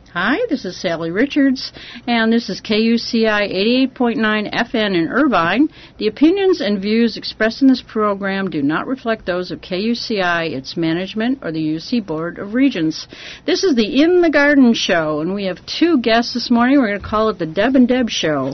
Hi, this is Sally Richards, and this is KUCI 88.9 FN in Irvine. The opinions and views expressed in this program do not reflect those of KUCI, its management, or the UC Board of Regents. This is the In the Garden Show, and we have two guests this morning. We're going to call it the Deb and Deb Show.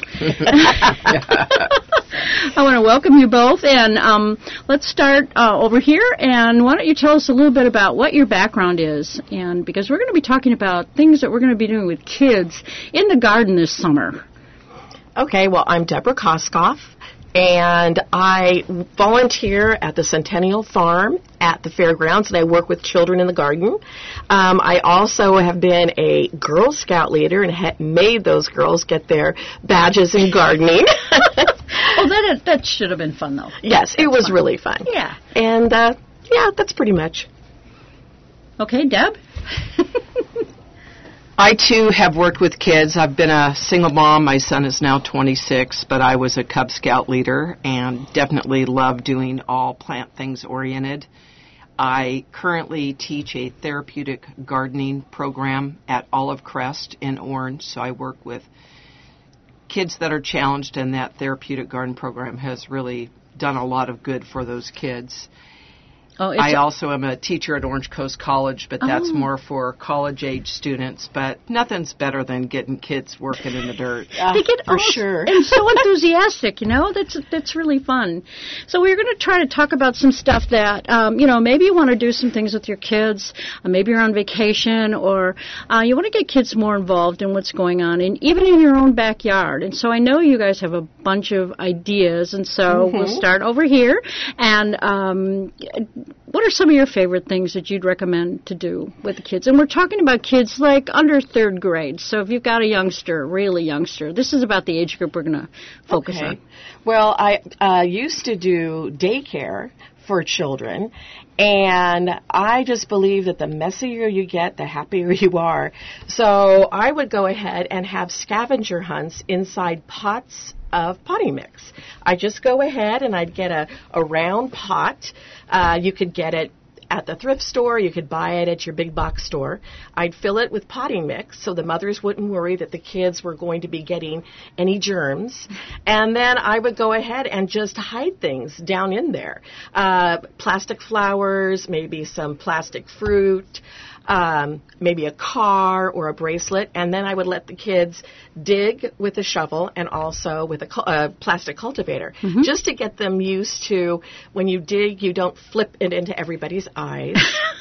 I want to welcome you both, and let's start over here, and why don't you tell us a little bit about what your background is, and because we're going to be talking about things that we're going to be doing with kids in the garden this summer. Okay, well, I'm Deborah Koskoff, and I volunteer at the Centennial Farm at the fairgrounds, and I work with children in the garden. I also have been a Girl Scout leader and made those girls get their badges in gardening. Oh, that should have been fun, though. Yes, it was really fun. Yeah. And, that's pretty much. Okay, Deb? I, too, have worked with kids. I've been a single mom. My son is now 26, but I was a Cub Scout leader and definitely love doing all plant things oriented. I currently teach a therapeutic gardening program at Olive Crest in Orange, so I work with kids that are challenged, and that therapeutic garden program has really done a lot of good for those kids. I also am a teacher at Orange Coast College, but that's more for college-age students. But nothing's better than getting kids working in the dirt. They get for sure. And so enthusiastic, That's really fun. So we're going to try to talk about some stuff that, maybe you want to do some things with your kids. Maybe you're on vacation, or you want to get kids more involved in what's going on, and even in your own backyard. And so I know you guys have a bunch of ideas, and so we'll start over here. And what are some of your favorite things that you'd recommend to do with the kids? And we're talking about kids like under third grade. So if you've got a youngster, really youngster, this is about the age group we're going to focus on. Well, I used to do daycare for children, and I just believe that the messier you get, the happier you are. So I would go ahead and have scavenger hunts inside pots of potting mix. I just go ahead and I'd get a round pot. You could get it at the thrift store. You could buy it at your big box store. I'd fill it with potting mix so the mothers wouldn't worry that the kids were going to be getting any germs. And then I would go ahead and just hide things down in there. Plastic flowers, maybe some plastic fruit, maybe a car or a bracelet, and then I would let the kids dig with a shovel and also with a plastic cultivator, just to get them used to when you dig, you don't flip it into everybody's eyes.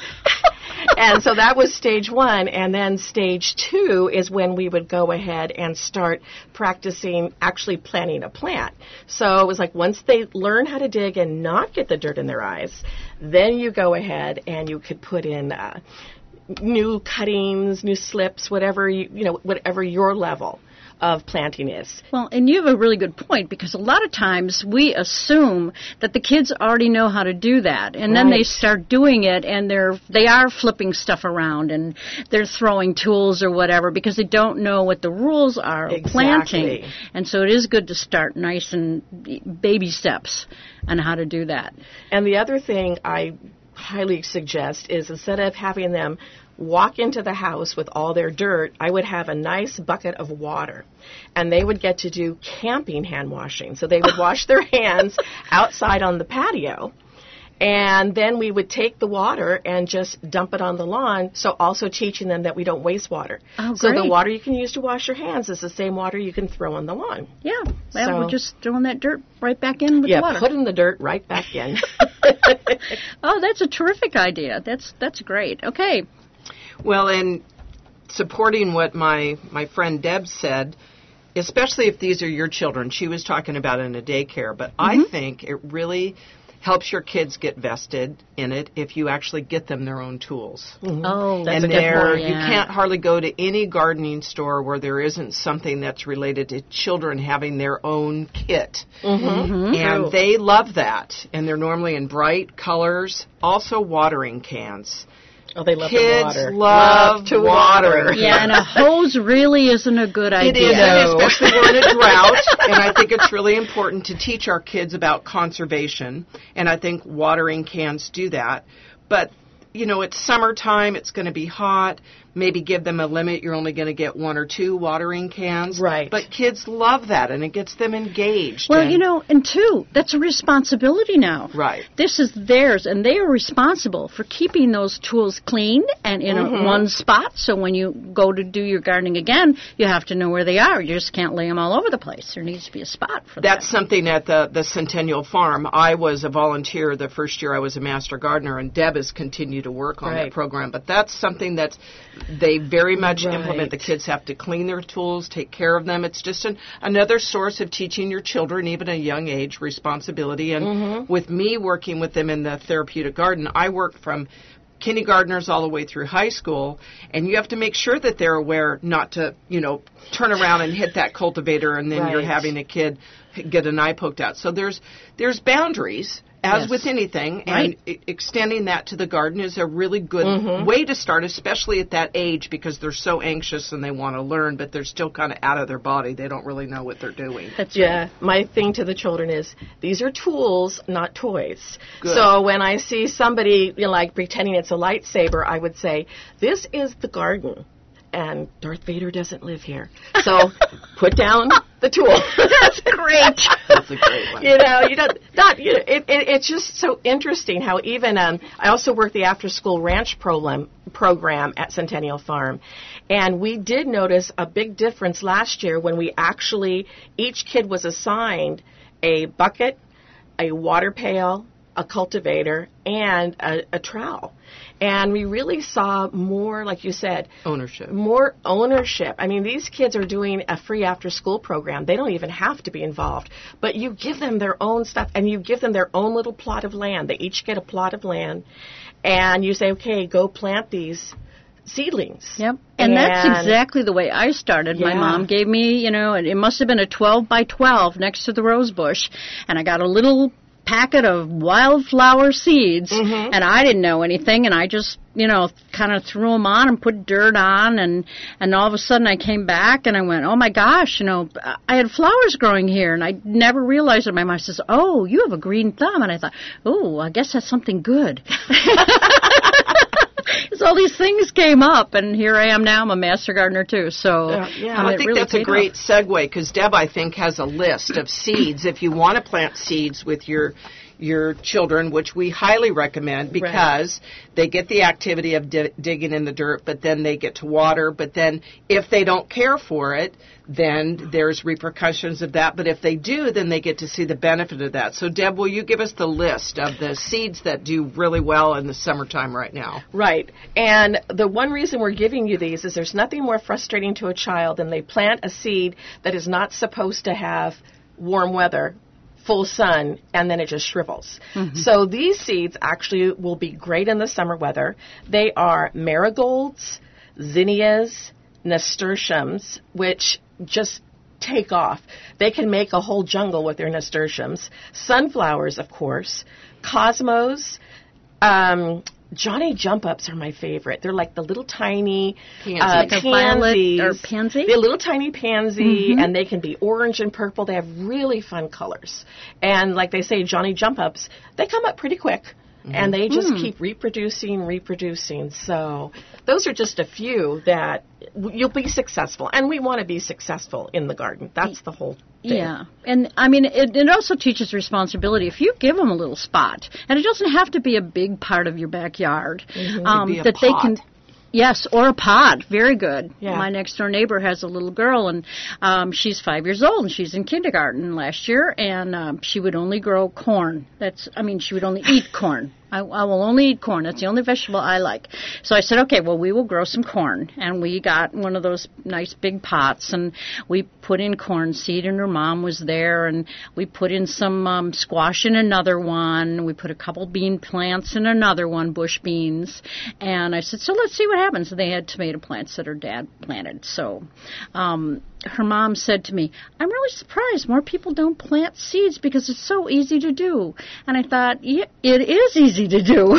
And so that was stage one, and then stage two is when we would go ahead and start practicing actually planting a plant. So it was like once they learn how to dig and not get the dirt in their eyes, then you go ahead and you could put in new cuttings, new slips, whatever whatever your level of planting is. Well, and you have a really good point, because a lot of times we assume that the kids already know how to do that, and then they start doing it, and they are flipping stuff around, and they're throwing tools or whatever because they don't know what the rules are of planting. And so it is good to start nice and baby steps on how to do that. And the other thing I highly suggest is, instead of having them walk into the house with all their dirt, I would have a nice bucket of water, and they would get to do camping hand washing. So they would wash their hands outside on the patio, and then we would take the water and just dump it on the lawn, so also teaching them that we don't waste water. Oh, so great. the water you can use to wash your hands is the same water you can throw on the lawn. Yeah, well, we're just throwing that dirt right back in with the water. Yeah, putting the dirt right back in. Oh, that's a terrific idea. That's great. Okay. Well, and supporting what my friend Deb said, especially if these are your children, she was talking about in a daycare, but I think it really helps your kids get vested in it if you actually get them their own tools. Oh, that's and a good point. You can't hardly go to any gardening store where there isn't something that's related to children having their own kit. And they love that. And they're normally in bright colors. Also watering cans. Oh, they love Kids the water. love to water. Yeah, and a hose really isn't a good idea. It isn't, especially we're in a drought, and I think it's really important to teach our kids about conservation, and I think watering cans do that. But, you know, it's summertime, it's going to be hot. maybe give them a limit. You're only going to get 1 or 2 watering cans. Right. But kids love that, and it gets them engaged. Well, and, and two, that's a responsibility now. Right. This is theirs, and they are responsible for keeping those tools clean and in one spot. So when you go to do your gardening again, you have to know where they are. You just can't lay them all over the place. There needs to be a spot for that. That's something at the Centennial Farm. I was a volunteer the first year I was a master gardener, and Deb has continued to work on that program. But that's something that they very much implement. The kids have to clean their tools, take care of them. It's just another source of teaching your children, even at a young age, responsibility. And with me working with them in the therapeutic garden, I work from kindergartners all the way through high school, and you have to make sure that they're aware not to, turn around and hit that cultivator, and then you're having a kid get an eye poked out. So there's boundaries, as with anything, and extending that to the garden is a really good way to start, especially at that age, because they're so anxious and they want to learn, but they're still kind of out of their body. They don't really know what they're doing. That's right. My thing to the children is, these are tools, not toys. Good. So when I see somebody like pretending it's a lightsaber, I would say, this is the garden, and Darth Vader doesn't live here. So put down the tool. That's great. That's a great one. It's just so interesting how even I also work the after-school ranch program at Centennial Farm, and we did notice a big difference last year when we actually, each kid was assigned a bucket, a water pail, a cultivator, and a trowel. And we really saw more, like you said, more ownership. I mean, these kids are doing a free after-school program. They don't even have to be involved. But you give them their own stuff, and you give them their own little plot of land. They each get a plot of land, and you say, okay, go plant these seedlings. Yep. And that's exactly the way I started. My mom gave me, it must have been a 12 by 12 next to the rose bush, and I got a little packet of wildflower seeds, and I didn't know anything, and I just, kind of threw them on and put dirt on, and all of a sudden I came back and I went, oh my gosh, I had flowers growing here, and I never realized it. My mom says, oh, you have a green thumb, and I thought, oh, I guess that's something good. So all these things came up, and here I am now. I'm a master gardener, too. So I think really that's a great segue, because Deb, I think, has a list of seeds. If you want to plant seeds with your children, which we highly recommend, because they get the activity of digging in the dirt, but then they get to water. But then if they don't care for it, then there's repercussions of that. But if they do, then they get to see the benefit of that. So, Deb, will you give us the list of the seeds that do really well in the summertime right now? Right. And the one reason we're giving you these is there's nothing more frustrating to a child than they plant a seed that is not supposed to have warm weather, full sun, and then it just shrivels. So these seeds actually will be great in the summer weather. They are marigolds, zinnias, nasturtiums, which just take off. They can make a whole jungle with their nasturtiums. Sunflowers, of course. Cosmos. Johnny Jump-Ups are my favorite. They're like the little tiny pansies. Or pansy? They're little tiny pansy, and they can be orange and purple. They have really fun colors. And like they say, Johnny Jump-Ups, they come up pretty quick. And they just keep reproducing. So those are just a few that you'll be successful. And we want to be successful in the garden. That's the whole thing. Yeah. And, I mean, it also teaches responsibility. If you give them a little spot, and it doesn't have to be a big part of your backyard, that they can... Yes, or a pod. Very good. Yeah. My next-door neighbor has a little girl, and she's 5 years old, and she's in kindergarten last year, and she would only grow corn. She would only eat corn. I will only eat corn. That's the only vegetable I like. So I said, okay, well, we will grow some corn. And we got one of those nice big pots, and we put in corn seed, and her mom was there, and we put in some squash in another one. We put a couple bean plants in another one, bush beans. And I said, so let's see what happens. And they had tomato plants that her dad planted. So her mom said to me, I'm really surprised more people don't plant seeds because it's so easy to do. And I thought, yeah, it is easy to do.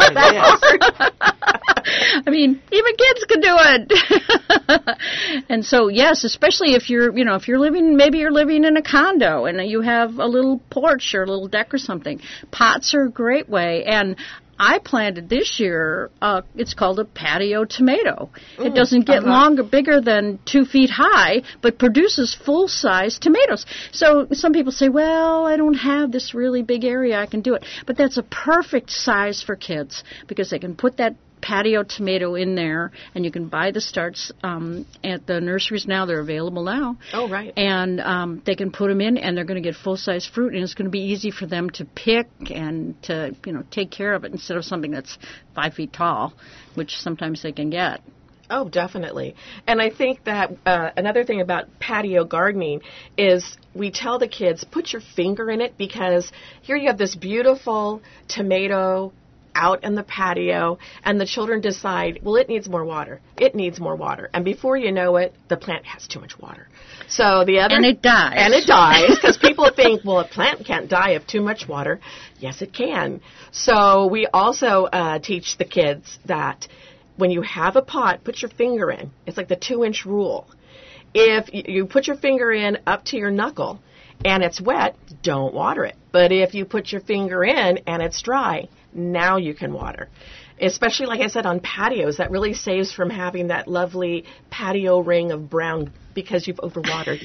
I mean, even kids can do it. And so, yes, especially if you're living in a condo and you have a little porch or a little deck or something, pots are a great way. And I planted this year, it's called a patio tomato. It doesn't get bigger than 2 feet high, but produces full-size tomatoes. So some people say, well, I don't have this really big area, I can do it. But that's a perfect size for kids because they can put that patio tomato in there, and you can buy the starts at the nurseries now. They're available now. Oh, right. And they can put them in, and they're going to get full-size fruit, and it's going to be easy for them to pick and to, take care of it instead of something that's 5 feet tall, which sometimes they can get. Oh, definitely. And I think that another thing about patio gardening is we tell the kids, put your finger in it, because here you have this beautiful tomato out in the patio, and the children decide, well, it needs more water. It needs more water. And before you know it, the plant has too much water. So the other... And it dies. And it dies, because people think, well, a plant can't die of too much water. Yes, it can. So we also teach the kids that when you have a pot, put your finger in. It's like the 2-inch rule. If you put your finger in up to your knuckle and it's wet, don't water it. But if you put your finger in and it's dry, now you can water. Especially, like I said, on patios, that really saves from having that lovely patio ring of brown because you've overwatered.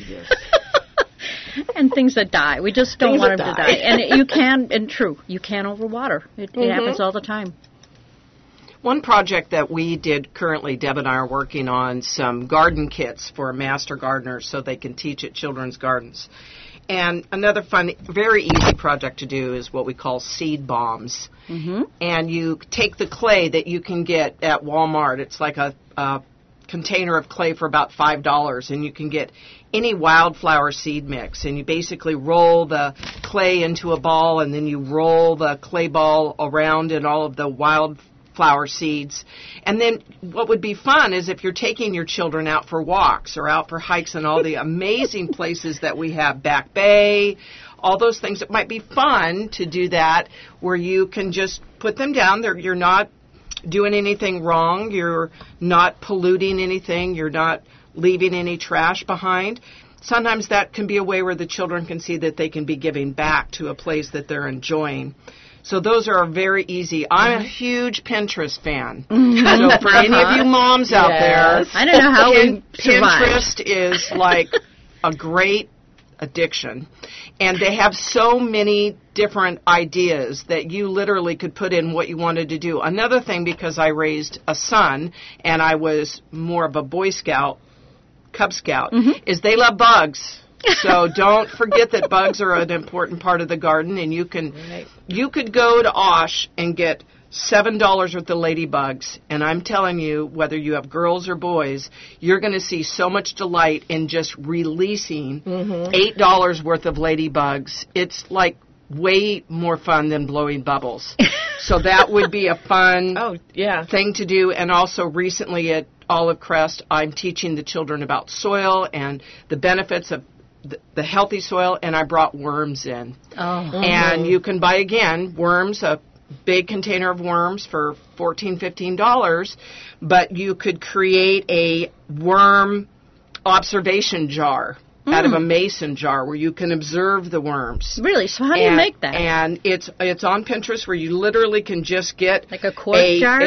And things that die. We just don't want them to die. And you can overwater. It happens all the time. One project that we did currently, Deb and I are working on some garden kits for master gardeners so they can teach at children's gardens. And another fun, very easy project to do is what we call seed bombs. Mm-hmm. And you take the clay that you can get at Walmart. It's like a container of clay for about $5, and you can get any wildflower seed mix. And you basically roll the clay into a ball, and then you roll the clay ball around in all of the wildflower seeds. And then what would be fun is if you're taking your children out for walks or out for hikes and all the amazing places that we have, Back Bay, all those things, it might be fun to do that where you can just put them down. You're not doing anything wrong. You're not polluting anything. You're not leaving any trash behind. Sometimes that can be a way where the children can see that they can be giving back to a place that they're enjoying. So those are very easy. I'm a huge Pinterest fan. So for any of you moms out there, I don't know how we survive. Pinterest is like a great addiction. And they have so many different ideas that you literally could put in what you wanted to do. Another thing, because I raised a son and I was more of a Boy Scout, Cub Scout, is they love bugs. So don't forget that bugs are an important part of the garden, and you could go to Osh and get $7 worth of ladybugs, and I'm telling you, whether you have girls or boys, you're going to see so much delight in just releasing $8 worth of ladybugs. It's like way more fun than blowing bubbles. So that would be a fun thing to do. And also recently at Olive Crest, I'm teaching the children about soil and the benefits of the healthy soil, and I brought worms in. And you can buy, again, worms, a big container of worms for $14, $15, but you could create a worm observation jar out of a mason jar where you can observe the worms. Really? So how do you make that? And it's on Pinterest where you literally can just get like a quart jar?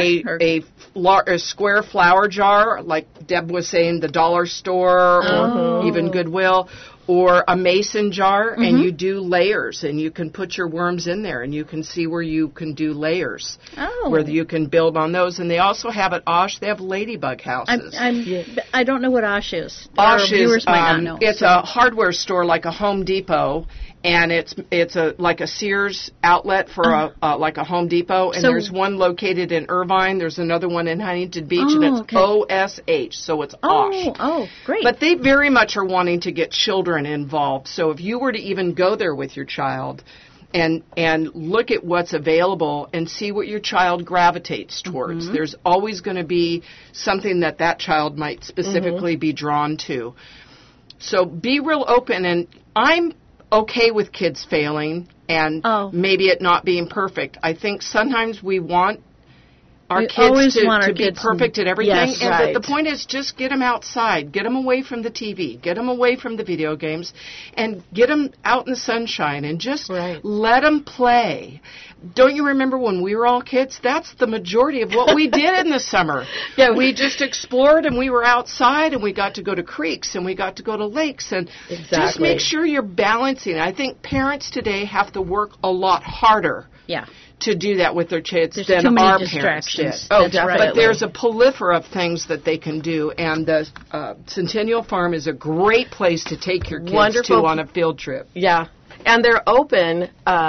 A square flower jar, like Deb was saying, the dollar store or even Goodwill, or a mason jar, and you do layers, and you can put your worms in there, and you can see where you can do layers, where you can build on those. And they also have at Osh, they have ladybug houses. I don't know what Osh is. Osh viewers might not know. It's a hardware store like a Home Depot, and it's like a Sears outlet for like a Home Depot, and there's one located in Irvine, there's another one in Huntington Beach, and it's OSH, so it's Osh. Oh, great. But they very much are wanting to get children involved. So if you were to even go there with your child and look at what's available and see what your child gravitates towards, there's always going to be something that child might specifically be drawn to. So be real open, and I'm okay with kids failing and maybe it not being perfect. I think sometimes we want our We kids always to, want our to be kids perfect at everything. Yes, and right. the point is just get them outside. Get them away from the TV. Get them away from the video games. And get them out in the sunshine and just Right. let them play. Don't you remember when we were all kids? That's the majority of what we did in the summer. Yeah. We just explored and we were outside and we got to go to creeks and we got to go to lakes and just Exactly. make sure you're balancing. I think parents today have to work a lot harder Yeah. to do that with their kids There's than too many our parents distractions. did. Oh, That's definitely. But there's a plethora of things that they can do, and the Centennial Farm is a great place to take your kids Wonderful. to on a field trip. Yeah. And they're open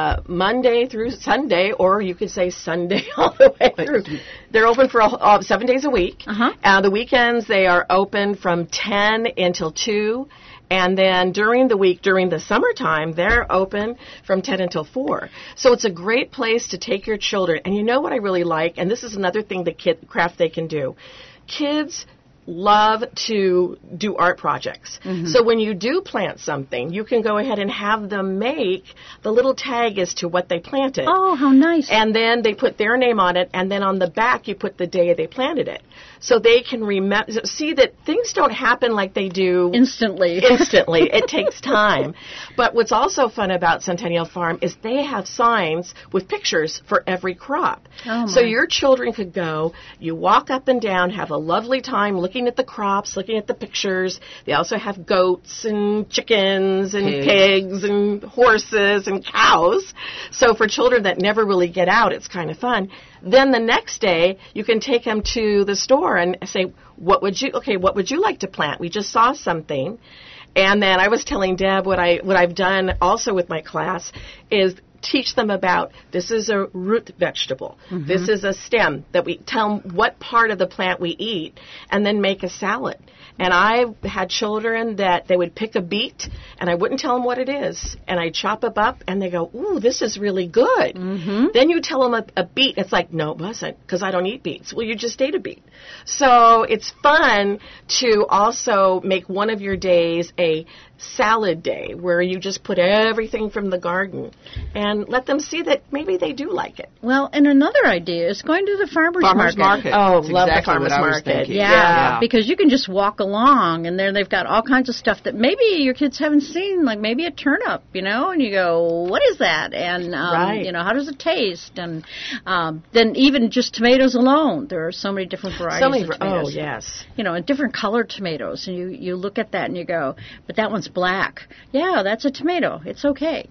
Monday through Sunday, or you could say Sunday all the way through. They're open for 7 days a week. Uh-huh. The weekends, they are open from 10 until 2. And then during the week, during the summertime, they're open from 10 until 4. So it's a great place to take your children. And you know what I really like? And this is another thing that craft they can do. Kids love to do art projects. So when you do plant something, you can go ahead and have them make the little tag as to what they planted. Oh, how nice. And then they put their name on it, and then on the back you put the day they planted it. So they can see that things don't happen like they do Instantly. instantly. It takes time. But what's also fun about Centennial Farm is they have signs with pictures for every crop. Oh, So my. your children could go, you walk up and down, have a lovely time looking at the crops, looking at the pictures. They also have goats and chickens and pigs and horses and cows. So for children that never really get out, it's kind of fun. Then the next day, you can take them to the store and say, what would you like to plant? We just saw something. And then I was telling Deb what I've done also with my class is teach them about this is a root vegetable. This is a stem that we tell them what part of the plant we eat and then make a salad. And I had children that they would pick a beet and I wouldn't tell them what it is. And I'd chop it up and they go, ooh, this is really good. Then you tell them a beet. It's like, no, it wasn't because I don't eat beets. Well, you just ate a beet. So it's fun to also make one of your days a salad day where you just put everything from the garden and let them see that maybe they do like it. Well, and another idea is going to the farmer's market. Oh, That's love the exactly farmer's what I was market. thinking. Yeah, because you can just walk along, and there they've got all kinds of stuff that maybe your kids haven't seen, like maybe a turnip, and you go, what is that? And, Right. how does it taste? And then even just tomatoes alone, there are so many different varieties of tomatoes. Oh, yes. And different colored tomatoes, and you look at that and you go, but that one's black. Yeah, that's a tomato. It's okay.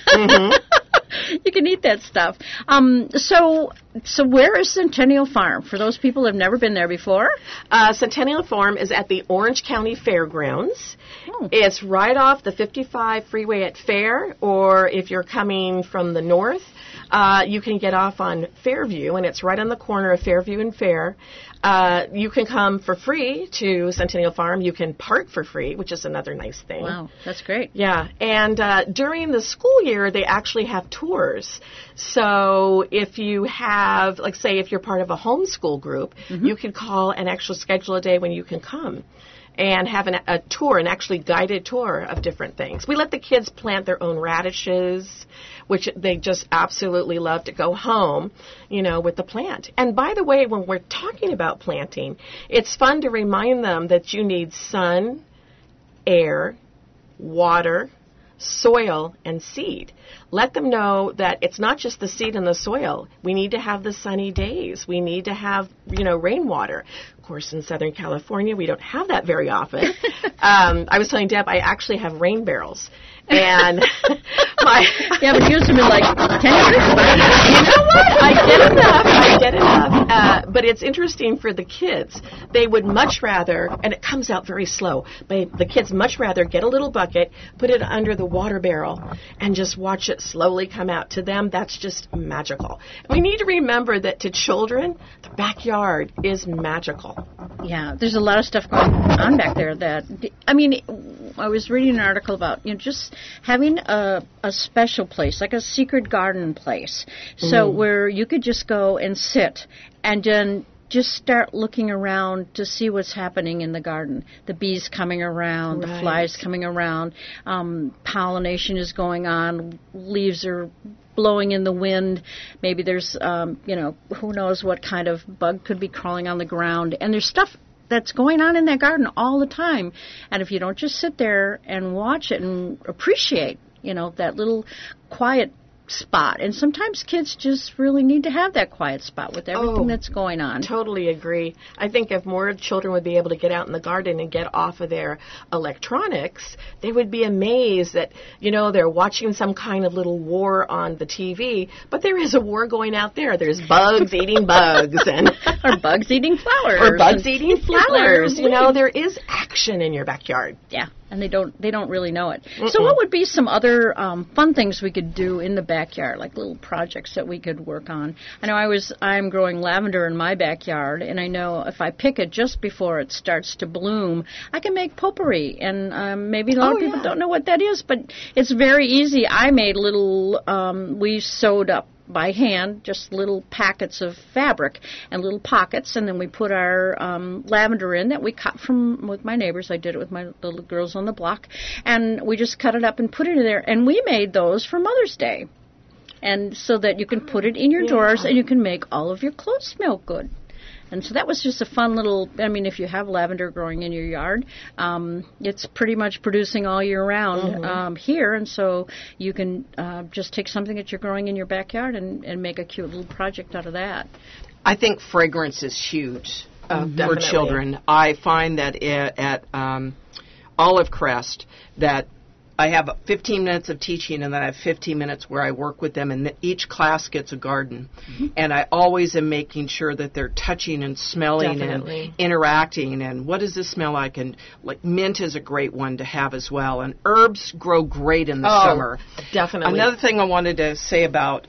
You can eat that stuff. So where is Centennial Farm? For those people who have never been there before? Centennial Farm is at the Orange County Fairgrounds. Oh. It's right off the 55 freeway at Fair, or if you're coming from the north, you can get off on Fairview, and it's right on the corner of Fairview and Fair. You can come for free to Centennial Farm. You can park for free, which is another nice thing. Wow, that's great. Yeah, and during the school year, they actually have tours. So if you have, like, say, if you're part of a homeschool group, you can call and actually schedule a day when you can come and have a tour, an actually guided tour of different things. We let the kids plant their own radishes, which they just absolutely love to go home, with the plant. And by the way, when we're talking about planting, it's fun to remind them that you need sun, air, water, soil, and seed. Let them know that it's not just the seed and the soil. We need to have the sunny days. We need to have, rainwater. Of course, in Southern California, we don't have that very often. I was telling Deb, I actually have rain barrels. And You haven't used them in like 10 years? You know what? I get enough. But it's interesting for the kids. They would much rather, and it comes out very slow, but the kids much rather get a little bucket, put it under the water barrel, and just watch it slowly come out. To them, that's just magical. We need to remember that to children, the backyard is magical. Yeah, there's a lot of stuff going on back there I was reading an article about, just having a special place, like a secret garden place, so where you could just go and sit and then just start looking around to see what's happening in the garden. The bees coming around, the flies coming around, pollination is going on, leaves are blowing in the wind. Maybe there's, who knows what kind of bug could be crawling on the ground. And there's stuff that's going on in that garden all the time. And if you don't just sit there and watch it and appreciate, that little quiet spot. And sometimes kids just really need to have that quiet spot with everything that's going on. Totally agree. I think if more children would be able to get out in the garden and get off of their electronics, they would be amazed that, they're watching some kind of little war on the TV, but there is a war going out there. There's bugs eating bugs and or bugs eating flowers. Or bugs eating flowers. There is action in your backyard. Yeah. And they don't really know it. Mm-mm. So what would be some other fun things we could do in the backyard, like little projects that we could work on? I know I'm growing lavender in my backyard, and I know if I pick it just before it starts to bloom, I can make potpourri. And maybe a lot of people don't know what that is, but it's very easy. I made little, we sewed up by hand, just little packets of fabric and little pockets, and then we put our lavender in that we cut with my neighbors. I did it with my little girls on the block, and we just cut it up and put it in there, and we made those for Mother's Day, and so that you can put it in your drawers and you can make all of your clothes smell good. And so that was just a fun little, if you have lavender growing in your yard, it's pretty much producing all year round here. And so you can just take something that you're growing in your backyard and make a cute little project out of that. I think fragrance is huge for children. I find that at Olive Crest that I have 15 minutes of teaching, and then I have 15 minutes where I work with them, and each class gets a garden. Mm-hmm. And I always am making sure that they're touching and smelling and interacting, and what does this smell like? And like mint is a great one to have as well. And herbs grow great in the summer. Definitely. Another thing I wanted to say about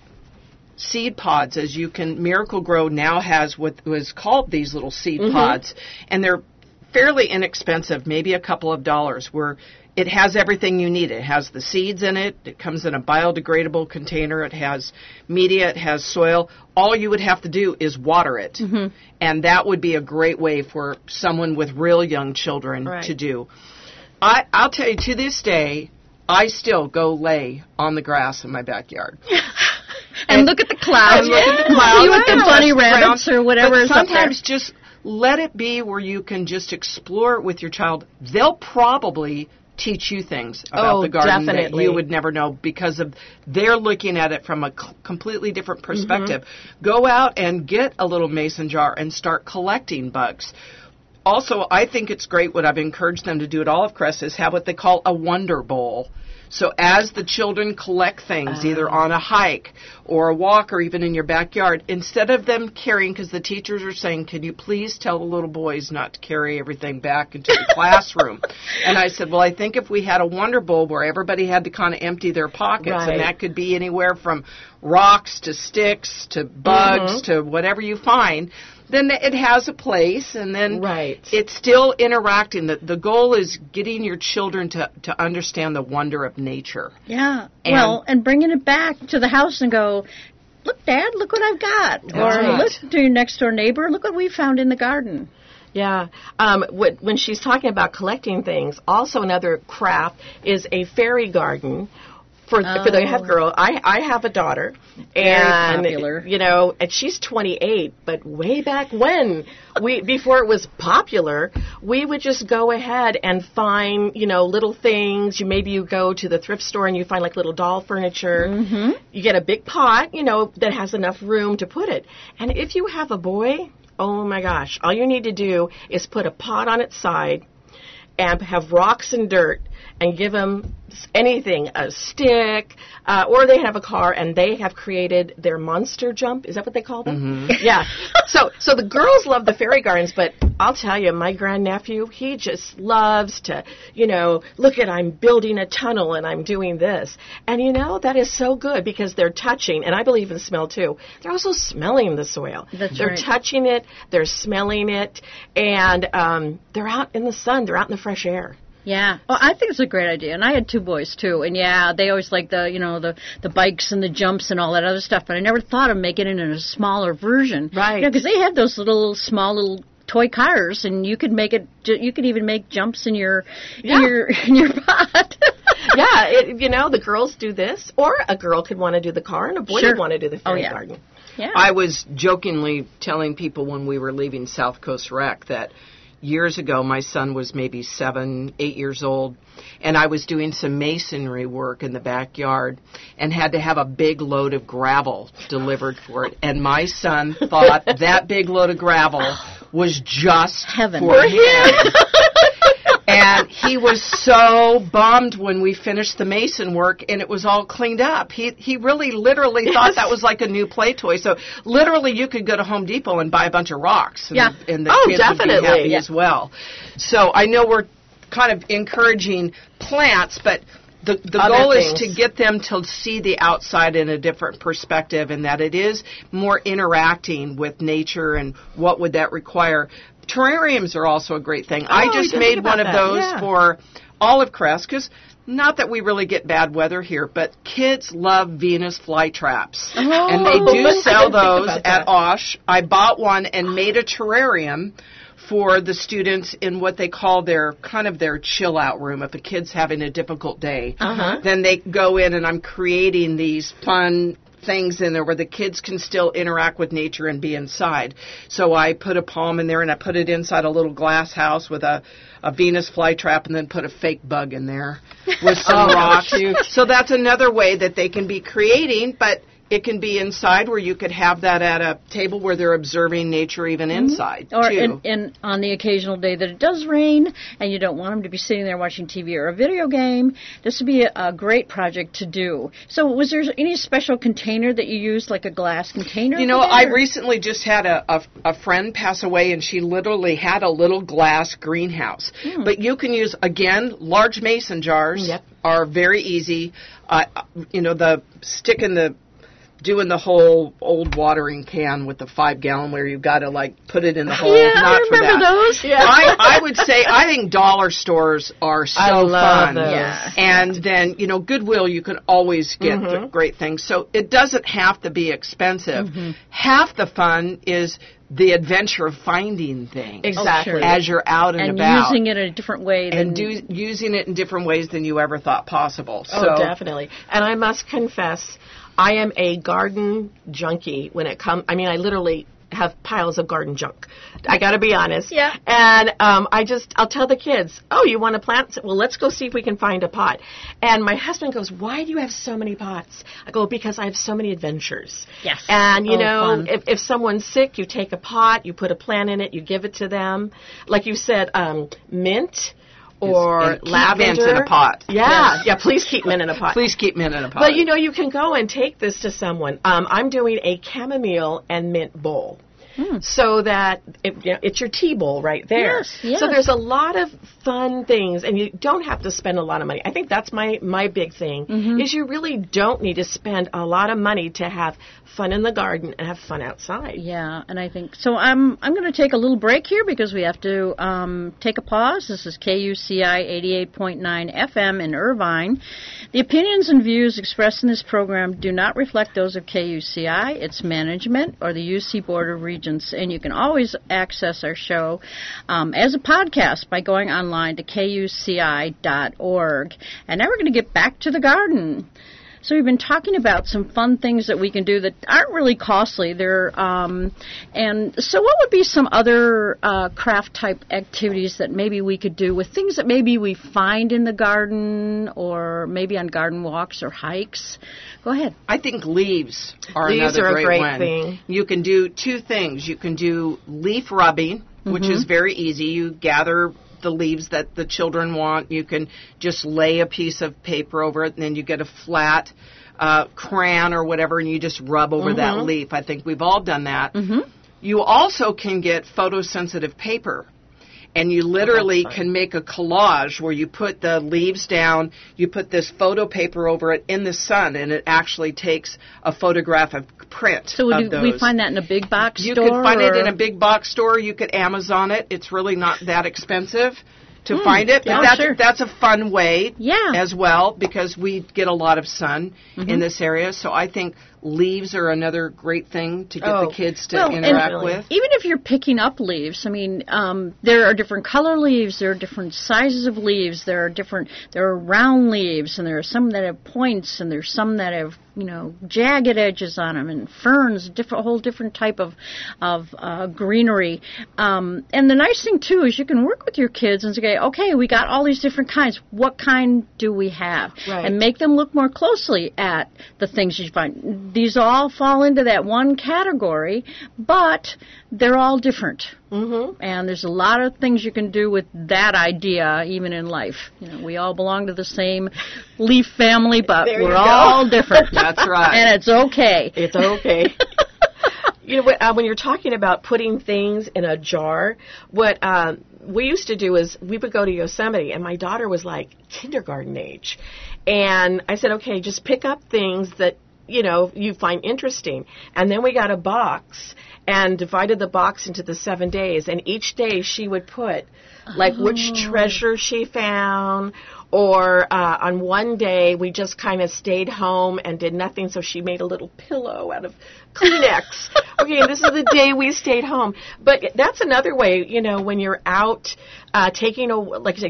seed pods is Miracle Grow now has what was called these little seed pods, and they're fairly inexpensive, maybe a couple of dollars, where it has everything you need. It has the seeds in it. It comes in a biodegradable container. It has media. It has soil. All you would have to do is water it. Mm-hmm. And that would be a great way for someone with real young children to do. I'll tell you, to this day, I still go lay on the grass in my backyard. and look at the clouds. And look at the clouds. See what the bunny rabbits or whatever is up there. Sometimes just let it be where you can just explore it with your child. They'll probably teach you things about the garden that you would never know because of they're looking at it from a completely different perspective. Mm-hmm. Go out and get a little mason jar and start collecting bugs. Also, I think it's great what I've encouraged them to do at Olive Crest is have what they call a wonder bowl. So as the children collect things, either on a hike or a walk or even in your backyard, instead of them carrying, because the teachers are saying, can you please tell the little boys not to carry everything back into the classroom? And I said, well, I think if we had a wonder bowl where everybody had to kind of empty their pockets, and that could be anywhere from rocks to sticks to bugs to whatever you find, then it has a place, and then it's still interacting. The goal is getting your children to understand the wonder of nature. Yeah, and bringing it back to the house and go, look, Dad, look what I've got. Look to your next-door neighbor, look what we found in the garden. Yeah. When she's talking about collecting things, also another craft is a fairy garden. For the head girl, I have a daughter, and and she's 28. But way back when, before it was popular, we would just go ahead and find little things. Maybe you go to the thrift store and you find like little doll furniture. Mm-hmm. You get a big pot, that has enough room to put it. And if you have a boy, oh my gosh, all you need to do is put a pot on its side and have rocks and dirt and give them anything, a stick, or they have a car, and they have created their monster jump. Is that what they call them? Mm-hmm. Yeah. So the girls love the fairy gardens, but I'll tell you, my grandnephew, he just loves to, look at, I'm building a tunnel and I'm doing this. And, that is so good because they're touching, and I believe in smell too. They're also smelling the soil. They're touching it, they're smelling it, and they're out in the sun, they're out in the fresh air. Yeah. Well, I think it's a great idea. And I had two boys, too. And, they always like the bikes and the jumps and all that other stuff. But I never thought of making it in a smaller version. Right. Because they had those small little toy cars, and you could make it. You could even make jumps in your pot. the girls do this, or a girl could want to do the car, and a boy would want to do the fairy garden. Yeah. I was jokingly telling people when we were leaving South Coast Rec that years ago my son was maybe 7, 8 years old, and I was doing some masonry work in the backyard and had to have a big load of gravel delivered for it. And my son thought that big load of gravel was just heaven for him. And he was so bummed when we finished the mason work and it was all cleaned up. He really literally thought that was like a new play toy. So literally you could go to Home Depot and buy a bunch of rocks. And and the kids definitely. would be happy as well. So I know we're kind of encouraging plants, but the goal is to get them to see the outside in a different perspective, and that it is more interacting with nature and what would that require. Terrariums are also a great thing. I just made one of those for Olive Crest, because not that we really get bad weather here, but kids love Venus flytraps. And they do sell those at Osh. I bought one and made a terrarium for the students in what they call their chill out room. If a kid's having a difficult day, then they go in and I'm creating these fun things in there where the kids can still interact with nature and be inside. So I put a palm in there and I put it inside a little glass house with a Venus flytrap and then put a fake bug in there with some rocks. So that's another way that they can be creating, but it can be inside where you could have that at a table where they're observing nature even inside, or too. in on the occasional day that it does rain and you don't want them to be sitting there watching TV or a video game, this would be a great project to do. So was there any special container that you used, like a glass container? I recently just had a friend pass away, and she literally had a little glass greenhouse. But you can use, again, large mason jars are very easy. The stick in the doing the whole old watering can with the 5-gallon where you've got to put it in the hole. Yeah, not I remember those. Yeah. I would say I think dollar stores are so fun. Those. Yeah. And then Goodwill, you can always get the great things. So it doesn't have to be expensive. Half the fun is the adventure of finding things. Exactly. As you're out and about. And using it in a different way. Using it in different ways than you ever thought possible. Oh, definitely. And I must confess, I am a garden junkie when it comes. I mean, I literally have piles of garden junk. I got to be honest. Yeah. And I'll tell the kids, you want to plant? Well, let's go see if we can find a pot. And my husband goes, why do you have so many pots? I go, because I have so many adventures. Yes. And, fun. if someone's sick, you take a pot, you put a plant in it, you give it to them. Like you said, mint. Or lavender. Mint in a pot. Yeah, please keep mint in a pot. Please keep mint in a pot. But you can go and take this to someone. I'm doing a chamomile and mint bowl. So that it's your tea bowl right there. Yes. So there's a lot of fun things, and you don't have to spend a lot of money. I think that's my big thing, is you really don't need to spend a lot of money to have fun in the garden and have fun outside. Yeah, and I think so. I'm going to take a little break here because we have to take a pause. This is KUCI 88.9 FM in Irvine. The opinions and views expressed in this program do not reflect those of KUCI, its management, or the UC Board of Regents. And you can always access our show as a podcast by going online to kuci.org. And now we're going to get back to the garden. So we've been talking about some fun things that we can do that aren't really costly. And so what would be some other craft-type activities that maybe we could do with things that maybe we find in the garden or maybe on garden walks or hikes? Go ahead. I think leaves are Leaves another are a great one. thing. You can do two things. You can do leaf rubbing, which is very easy. You gather the leaves that the children want. You can just lay a piece of paper over it, and then you get a flat crayon or whatever, and you just rub over that leaf. I think we've all done that. You also can get photosensitive paper. And you literally can make a collage where you put the leaves down, you put this photo paper over it in the sun, and it actually takes a photographic print so of those. We find that in a big box store? You could find it in a big box store. You could Amazon it. It's really not that expensive. to find it. But sure. that's a fun way Yeah. as well, because we get a lot of sun in this area. So I think leaves are another great thing to get the kids to interact with. Even if you're picking up leaves, I mean, there are different color leaves, there are different sizes of leaves, there are round leaves, and there are some that have points, and there's some that have, jagged edges on them, and ferns, whole different type of greenery. And the nice thing too is you can work with your kids and say, okay, we got all these different kinds. What kind do we have? Right. And make them look more closely at the things you find. These all fall into that one category, but they're all different. Mm-hmm. And there's a lot of things you can do with that idea, even in life. We all belong to the same leaf family, but we're all different. That's right. And it's okay. It's okay. When you're talking about putting things in a jar, what we used to do is we would go to Yosemite, and my daughter was like kindergarten age. And I said, okay, just pick up things that you find interesting. And then we got a box and divided the box into the 7 days. And each day she would put, which treasure she found. Or on one day we just kind of stayed home and did nothing, so she made a little pillow out of Kleenex. Okay, this is the day we stayed home. But that's another way, when you're out taking a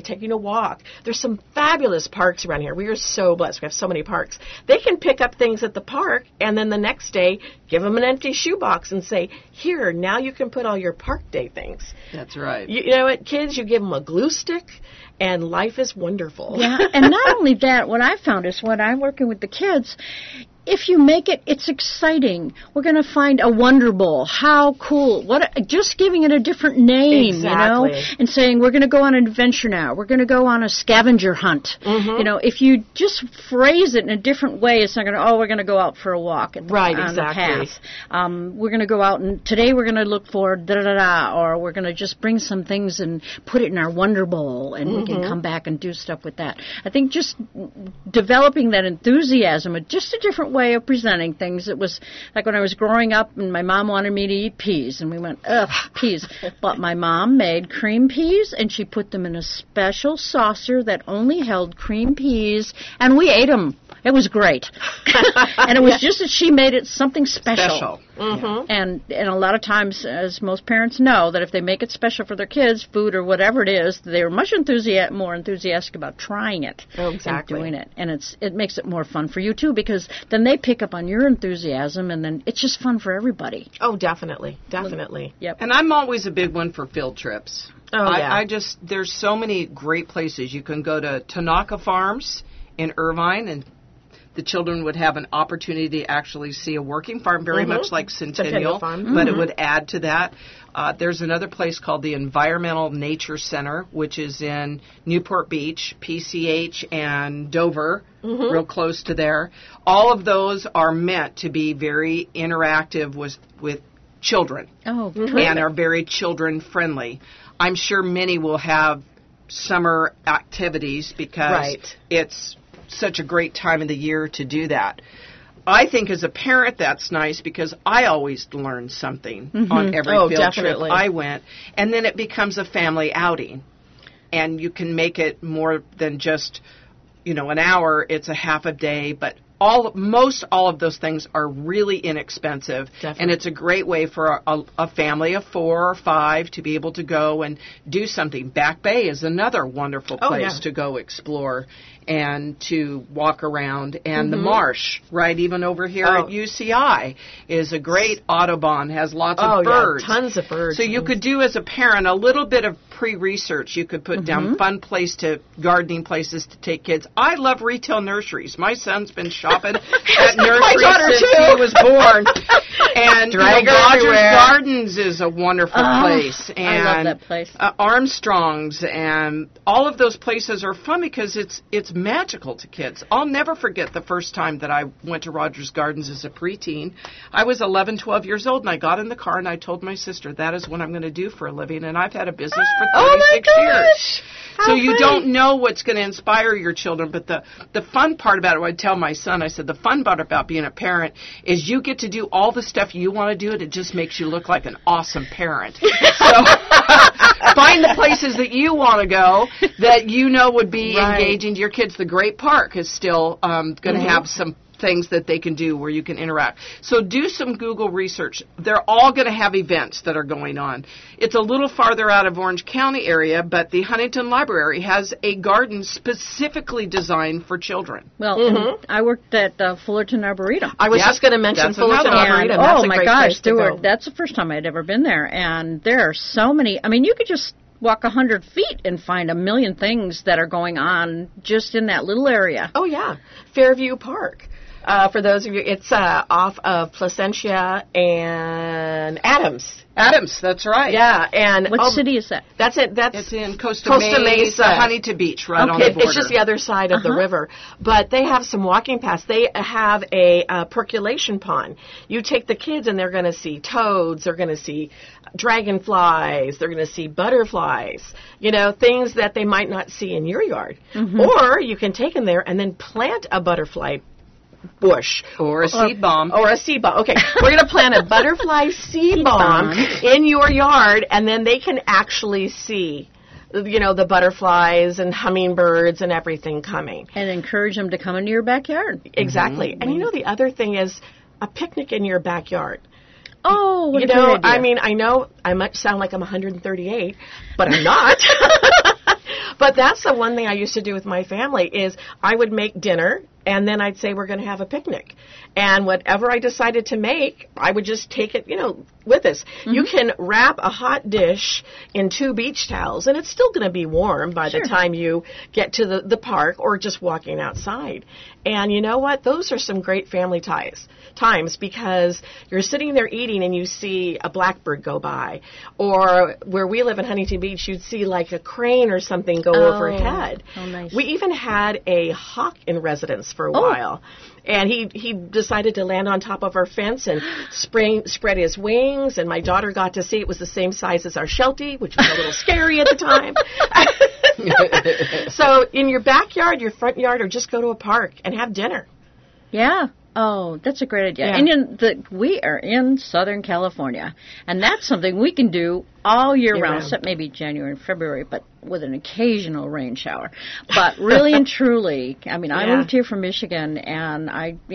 walk. There's some fabulous parks around here. We are so blessed. We have so many parks. They can pick up things at the park, and then the next day give them an empty shoebox and say, here, now you can put all your park day things. That's right. You know what, kids, you give them a glue stick, and life is wonderful. Yeah, and not only that, what I found is when I'm working with the kids, if you make it's exciting. We're going to find a Wonder Bowl. How cool. Just giving it a different name, exactly. And saying we're going to go on an adventure now. We're going to go on a scavenger hunt. Mm-hmm. If you just phrase it in a different way, it's not going to, we're going to go out for a walk on the path. We're going to go out, and today we're going to look for da-da-da-da, or we're going to just bring some things and put it in our Wonder Bowl, and we can come back and do stuff with that. I think just developing that enthusiasm, just a different way of presenting things. It was like when I was growing up and my mom wanted me to eat peas, and we went, ugh, peas. But my mom made cream peas, and she put them in a special saucer that only held cream peas, and we ate them. It was great. And it was just that she made it something special. Mm-hmm. And a lot of times, as most parents know, that if they make it special for their kids, food or whatever it is, they're much more enthusiastic about trying it and doing it. And it makes it more fun for you, too, because then they pick up on your enthusiasm, and then it's just fun for everybody. Oh, definitely. Definitely. Yep. And I'm always a big one for field trips. Oh, yeah. There's so many great places. You can go to Tanaka Farms in Irvine, and the children would have an opportunity to actually see a working farm, very much like Centennial, Farm. But it would add to that. There's another place called the Environmental Nature Center, which is in Newport Beach, PCH, and Dover, real close to there. All of those are meant to be very interactive with children, and are very children-friendly. I'm sure many will have summer activities because it's such a great time of the year to do that. I think as a parent that's nice because I always learn something on every field trip I went, and then it becomes a family outing, and you can make it more than just an hour. It's a half a day, but most all of those things are really inexpensive, and it's a great way for a family of 4 or 5 to be able to go and do something. Back Bay is another wonderful place to go explore and to walk around, and the marsh, right, even over here at UCI, is a great Audubon, has lots of birds. Yeah, tons of birds. So you could do, as a parent, a little bit of pre-research. You could put down gardening places to take kids. I love retail nurseries. My son's been shopping at nurseries since he was born. And Rogers Gardens is a wonderful place. And I love that place. Armstrong's, and all of those places are fun because it's magical to kids. I'll never forget the first time that I went to Rogers Gardens as a preteen. I was 11, 12 years old, and I got in the car and I told my sister, that is what I'm going to do for a living, and I've had a business for 36 years. So you don't know what's going to inspire your children, but the fun part about it, I tell my son, I said, the fun part about being a parent is you get to do all the stuff you want to do, and it just makes you look like an awesome parent. So Find the places that you want to go that you know would be Right. engaging to your kids. The Great Park is still going to have some things that they can do where you can interact. So do some Google research. They're all going to have events that are going on. It's a little farther out of Orange County area, but the Huntington Library has a garden specifically designed for children. Well, and I worked at Fullerton Arboretum. I was Yep, just going to mention that's Fullerton another one. Arboretum. And, That's oh a my great gosh, place to go. that's the first time I'd ever been there, and there are so many. I mean, you could just walk 100 feet and find a million things that are going on just in that little area. Oh, yeah. Fairview Park. For those of you, it's off of Placentia and Adams. Adams, that's right. Yeah, and What city is that? That's it. That's It's in Costa Costa Mesa, Mesa. Huntington Beach, right on the Okay, border. it's just the other side of the river. But they have some walking paths. They have a percolation pond. You take the kids and they're going to see toads, they're going to see dragonflies, they're going to see butterflies, you know, things that they might not see in your yard. Or you can take them there and then plant a butterfly bush. Or a seed bomb. Or a seed bomb. Okay, we're going to plant a butterfly seed bomb in your yard, and then they can actually see, you know, the butterflies and hummingbirds and everything coming. And encourage them to come into your backyard. Exactly. And you know, the other thing is a picnic in your backyard. Oh, what You a know, great idea. I mean, I know I might sound like I'm 138, but I'm not. But that's the one thing I used to do with my family is I would make dinner, and then I'd say we're going to have a picnic. And whatever I decided to make, I would just take it, you know, with us. You can wrap a hot dish in 2 beach towels, and it's still going to be warm by the time you get to the park or just walking outside. And you know what? Those are some great family times because you're sitting there eating and you see a blackbird go by. Or where we live in Huntington Beach, you'd see like a crane or something go overhead. Oh, nice. We even had a hawk in residence for a while. And he decided to land on top of our fence and spread his wings. And my daughter got to see it was the same size as our Sheltie, which was a little scary at the time. So in your backyard, your front yard, or just go to a park and have dinner. Yeah. Oh, that's a great idea. Yeah. And we are in Southern California, and that's something we can do all year round, Year-round. except maybe January and February, but with an occasional rain shower. But really and truly, I mean, I Yeah. moved here from Michigan, and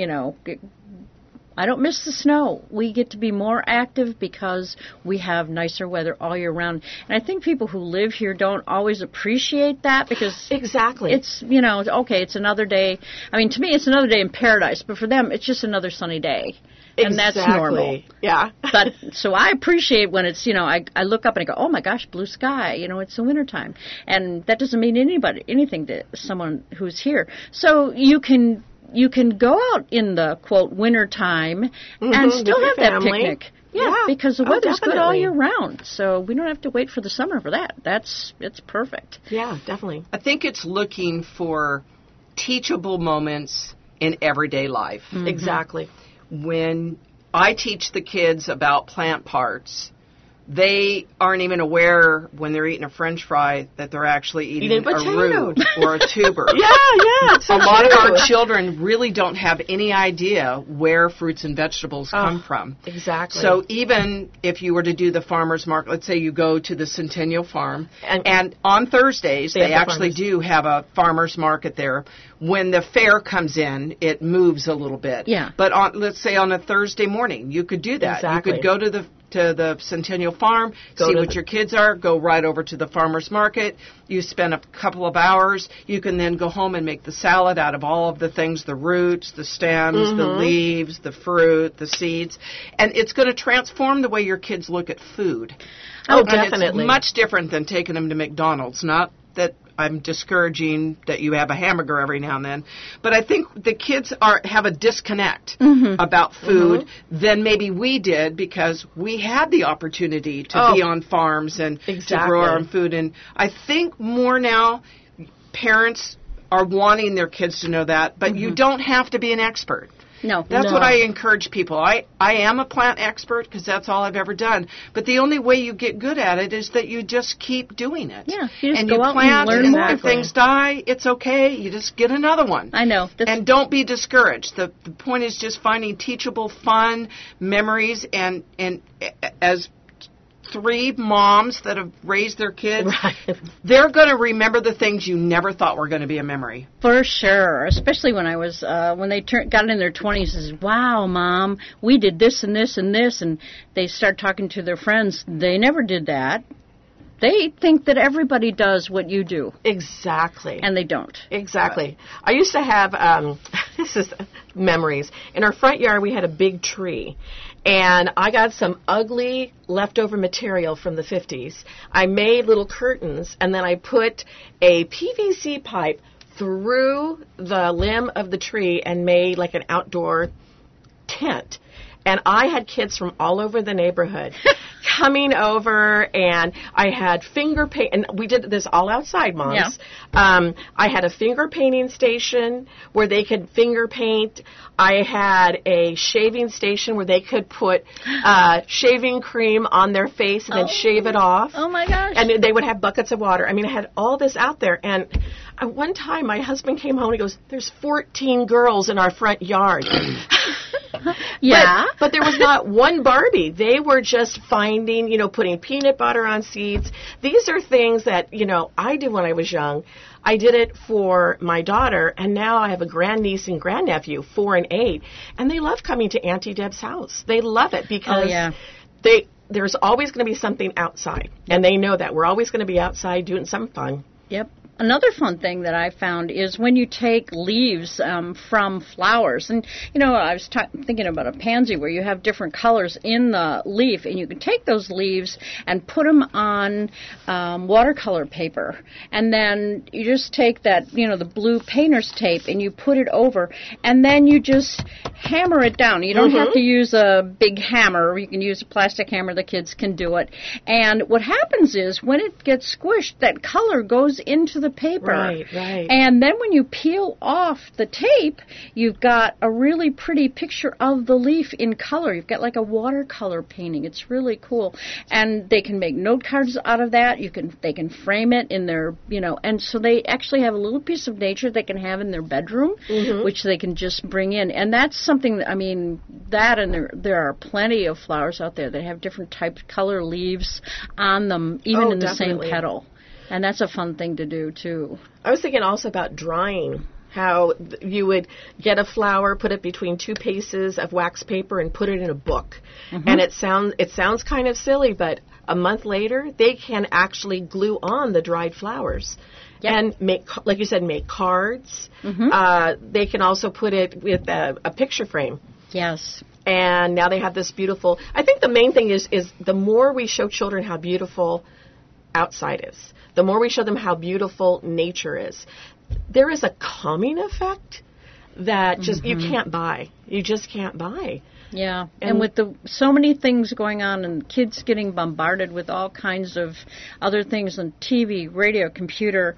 I don't miss the snow. We get to be more active because we have nicer weather all year round. And I think people who live here don't always appreciate that because Exactly. it's, okay, it's another day. I mean, to me, it's another day in paradise, but for them, it's just another sunny day. And that's normal. Yeah. But so I appreciate when it's, I look up and I go, oh my gosh, blue sky, it's the wintertime. And that doesn't mean anything to someone who's here. So you can go out in the, quote, winter time and still with have your that family. picnic. Yeah, Yeah. because the Oh, weather's good all definitely. year round. So we don't have to wait for the summer for that. It's perfect. Yeah, definitely. I think it's looking for teachable moments in everyday life. Exactly. When I teach the kids about plant parts, they aren't even aware when they're eating a French fry that they're actually eating Eating a potato. root or a tuber. Yeah, it's A lot of true. our children really don't have any idea where fruits and vegetables come from. Exactly. So even if you were to do the farmer's market, let's say you go to the Centennial Farm, And- and on Thursdays They have they the actually farmers. do have a farmer's market there. When the fair comes in, it moves a little bit. Yeah. But let's say on a Thursday morning, you could do that. Exactly. You could go to the Centennial Farm, Go see to what the- your kids are, go right over to the farmer's market. You spend a couple of hours. You can then go home and make the salad out of all of the things, the roots, the stems, the leaves, the fruit, the seeds. And it's going to transform the way your kids look at food. Oh, And definitely. It's much different than taking them to McDonald's. Not that I'm discouraging that you have a hamburger every now and then, but I think the kids have a disconnect about food than maybe we did because we had the opportunity to be on farms and to Exactly. grow our own food. And I think more now parents are wanting their kids to know that, but you don't have to be an expert. No. That's No. what I encourage people. I am a plant expert because that's all I've ever done. But the only way you get good at it is that you just keep doing it. Yeah, you just and go you out and plant, learn and more. if things die, it's okay. You just get another one. I know. And don't be discouraged. The point is just finding teachable, fun memories, and as 3 moms that have raised their kids, Right. they're going to remember the things you never thought were going to be a memory. For sure, especially when I was when they got in their 20s. Says, "Wow, Mom, we did this and this and this," and they start talking to their friends. They never did that. They think that everybody does what you do, Exactly. and they don't. Exactly. I used to have, this is memories. In our front yard, we had a big tree. And I got some ugly leftover material from the 50s. I made little curtains, and then I put a PVC pipe through the limb of the tree and made like an outdoor tent. And I had kids from all over the neighborhood coming over, and I had finger paint, and we did this all outside, Moms. Yeah. I had a finger painting station where they could finger paint. I had a shaving station where they could put shaving cream on their face and then shave it off. Oh, my gosh. And they would have buckets of water. I mean, I had all this out there. And at one time, my husband came home and he goes, "There's 14 girls in our front yard." Yeah. But there was not one Barbie. They were just finding, putting peanut butter on seeds. These are things that, I did when I was young. I did it for my daughter, and now I have a grandniece and grandnephew, 4 and 8, and they love coming to Auntie Deb's house. They love it because there's always going to be something outside, and they know that. We're always going to be outside doing something fun. Yep. Another fun thing that I found is when you take leaves from flowers. And, I was thinking about a pansy where you have different colors in the leaf, and you can take those leaves and put them on watercolor paper. And then you just take that, the blue painter's tape, and you put it over, and then you just hammer it down. You don't have to use a big hammer. You can use a plastic hammer. The kids can do it. And what happens is when it gets squished, that color goes into the paper. Right. And then when you peel off the tape, you've got a really pretty picture of the leaf in color. You've got like a watercolor painting. It's really cool. And they can make note cards out of that. They can frame it in their, and so they actually have a little piece of nature they can have in their bedroom, which they can just bring in. And that's something that, and there are plenty of flowers out there that have different types, color leaves on them, even in the definitely. same petal. And that's a fun thing to do, too. I was thinking also about drying, how you would get a flower, put it between 2 pieces of wax paper, and put it in a book. And it sounds kind of silly, but a month later, they can actually glue on the dried flowers. Yep. And make, like you said, make cards. They can also put it with a picture frame. Yes. And now they have this beautiful, I think the main thing is the more we show children how beautiful outside is, the more we show them how beautiful nature is, there is a calming effect that just you can't buy. You just can't buy. Yeah, and with so many things going on and kids getting bombarded with all kinds of other things on TV, radio, computer,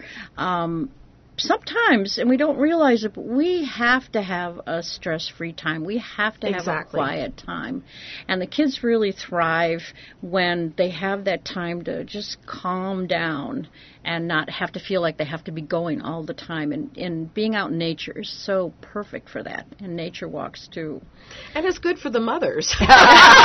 sometimes, and we don't realize it, but we have to have a stress-free time. We have to have a quiet time. And the kids really thrive when they have that time to just calm down and not have to feel like they have to be going all the time. And being out in nature is so perfect for that. And nature walks, too. And it's good for the mothers. We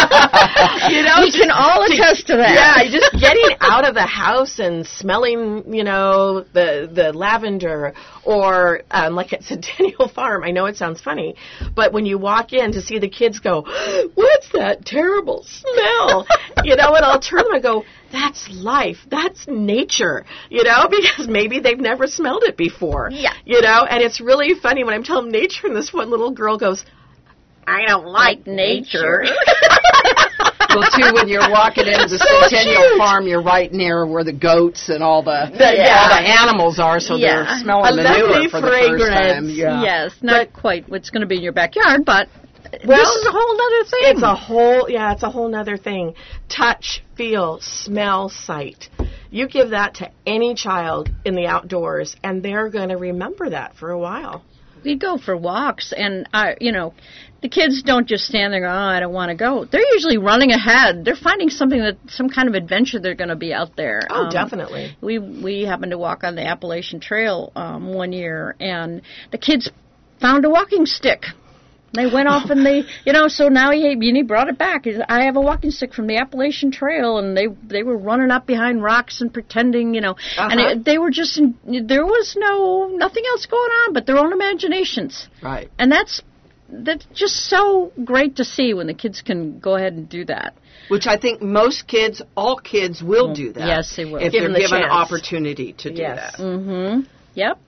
can all attest to that. Yeah, just getting out of the house and smelling, the lavender, or like at Centennial Farm. I know it sounds funny, but when you walk in to see the kids go, "What's that terrible smell?" And I'll turn them and go, "That's life. That's nature," because maybe they've never smelled it before. Yeah. And it's really funny when I'm telling nature, and this one little girl goes, "I don't like nature." Well, too, when you're walking into the Centennial Farm, you're right near where the goats and all the animals are, so they're smelling manure for the first time. Yeah. Yes, not quite what's going to be in your backyard, but this is a whole other thing. It's a whole nother thing. Touch, feel, smell, sight. You give that to any child in the outdoors, and they're going to remember that for a while. We go for walks, and the kids don't just stand there and go, "Oh, I don't want to go." They're usually running ahead. They're finding some kind of adventure they're going to be out there. Oh, definitely. We happened to walk on the Appalachian Trail one year, and the kids found a walking stick. They went off and so now he brought it back. I have a walking stick from the Appalachian Trail, and they were running up behind rocks and pretending, and they were just, there was nothing else going on but their own imaginations. Right. And that's just so great to see when the kids can go ahead and do that. Which I think all kids will do that. Yes, they will. If they're given an opportunity to do that. Mm-hmm. Yep.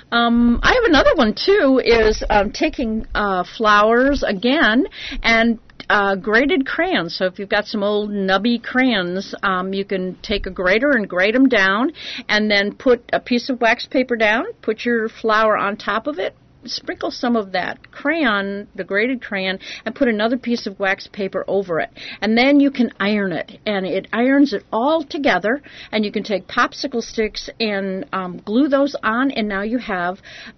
I have another one, too, is taking flowers, again, and graded crayons. So if you've got some old nubby crayons, you can take a grater and grate them down, and then put a piece of wax paper down, put your flower on top of it, sprinkle some of that crayon, the graded crayon, and put another piece of wax paper over it. And then you can iron it, and it irons it all together, and you can take popsicle sticks and glue those on, and now you have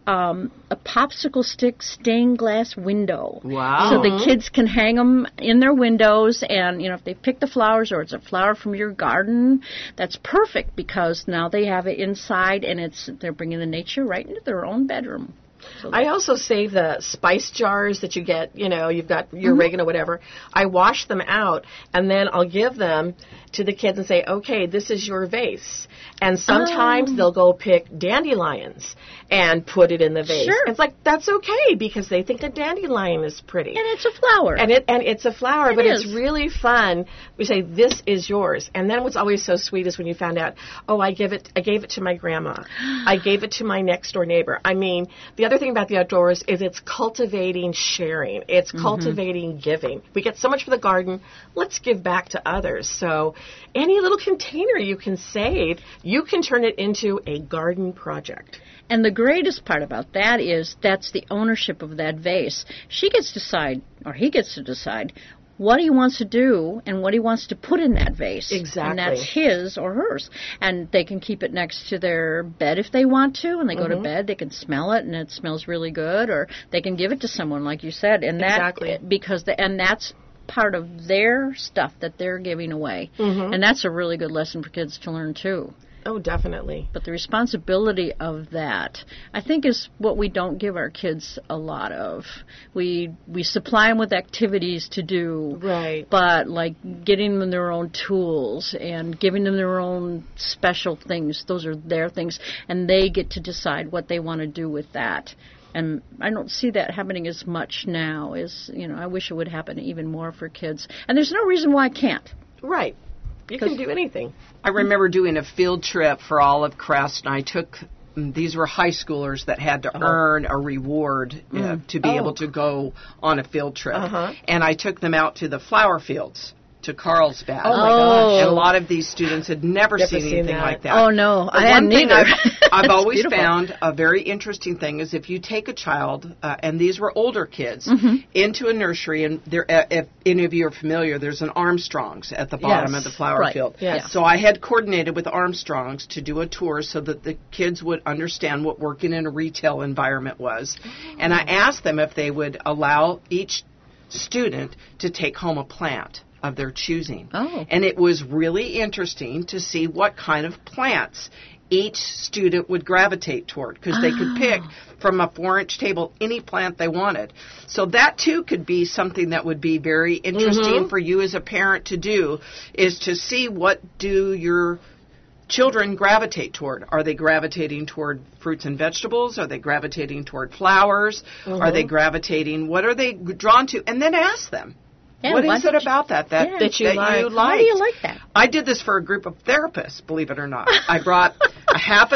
a popsicle stick stained glass window. Wow. So the kids can hang them in their windows, and, if they pick the flowers or it's a flower from your garden, that's perfect because now they have it inside, and they're bringing the nature right into their own bedroom. So I also save the spice jars that you get, you've got your oregano, whatever. I wash them out, and then I'll give them to the kids and say, okay, this is your vase. And sometimes they'll go pick dandelions and put it in the vase. Sure. It's like, that's okay, because they think a dandelion is pretty. And it's a flower. And it's a flower, but it's really fun. We say, this is yours. And then what's always so sweet is when you found out, I gave it to my grandma. I gave it to my next door neighbor. I mean, the other thing about the outdoors is it's cultivating sharing. It's cultivating giving. We get so much for the garden. Let's give back to others. So any little container you can save, you can turn it into a garden project. And the greatest part about that is that's the ownership of that vase. She gets to decide, or he gets to decide, what he wants to do and what he wants to put in that vase. Exactly. And that's his or hers. And they can keep it next to their bed if they want to. And they go to bed, they can smell it, and it smells really good. Or they can give it to someone, like you said. And exactly. And that's part of their stuff that they're giving away. And that's a really good lesson for kids to learn, too. Oh, definitely. But the responsibility of that, I think, is what we don't give our kids a lot of. We supply them with activities to do. Right. But, like, getting them their own tools and giving them their own special things, those are their things, and they get to decide what they want to do with that. And I don't see that happening as much now. I wish it would happen even more for kids. And there's no reason why it can't. Right. You can do anything. I remember doing a field trip for Olive Crest, and I took, these were high schoolers that had to earn a reward to be able to go on a field trip. And I took them out to the flower fields, to Carlsbad. Oh, my gosh. And a lot of these students had never seen anything like that. Oh, no, I hadn't either. I've always found a very interesting thing is if you take a child, and these were older kids, into a nursery, and there, if any of you are familiar, there's an Armstrong's at the bottom of the flower field. Yes. So I had coordinated with Armstrong's to do a tour so that the kids would understand what working in a retail environment was. And I asked them if they would allow each student to take home a plant of their choosing. And it was really interesting to see what kind of plants each student would gravitate toward, because they could pick from a 4-inch table any plant they wanted. So that, too, could be something that would be very interesting for you as a parent to do, is to see what do your children gravitate toward. Are they gravitating toward fruits and vegetables? Are they gravitating toward flowers? Are they gravitating, what are they drawn to? And then ask them. Yeah, what is it about that you like? Why do you like that? I did this for a group of therapists, believe it or not. I brought a half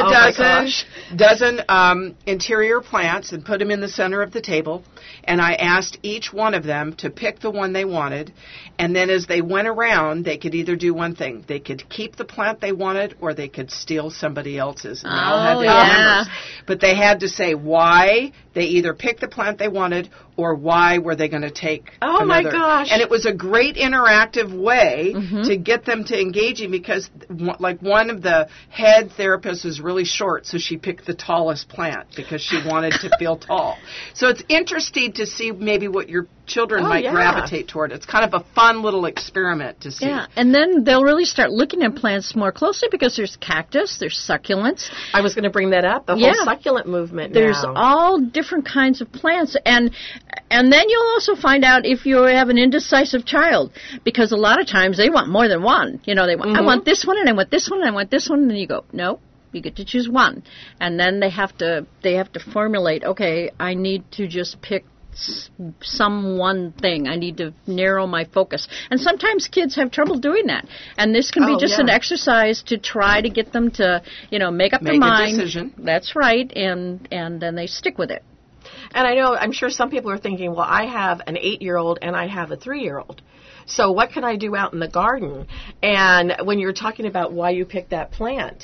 a dozen interior plants and put them in the center of the table, and I asked each one of them to pick the one they wanted, and then as they went around, they could either do one thing. They could keep the plant they wanted, or they could steal somebody else's. And they all had their numbers. But they had to say why they either picked the plant they wanted, or why were they going to take another. My gosh. And it was a great interactive way to get them to engaging, because like one of the head therapists was really short, so she picked the tallest plant because she wanted to feel tall. So it's interesting to see maybe what your children might gravitate toward it. It's kind of a fun little experiment to see. Yeah, and then they'll really start looking at plants more closely because there's cactus, there's succulents. I was going to bring that up, the whole succulent movement There's now. all different kinds of plants. And then you'll also find out if you have an indecisive child, because a lot of times they want more than one. You know, they want, I want this one, and I want this one, and I want this one, and then you go, no. You get to choose one, and then they have to formulate. Okay, I need to just pick some one thing. I need to narrow my focus, and sometimes kids have trouble doing that. And this can be just an exercise to try to get them to, make up their mind. Make a decision. That's right, and then they stick with it. And I'm sure some people are thinking, well, I have an 8-year-old and I have a 3-year-old. So what can I do out in the garden? And when you're talking about why you picked that plant,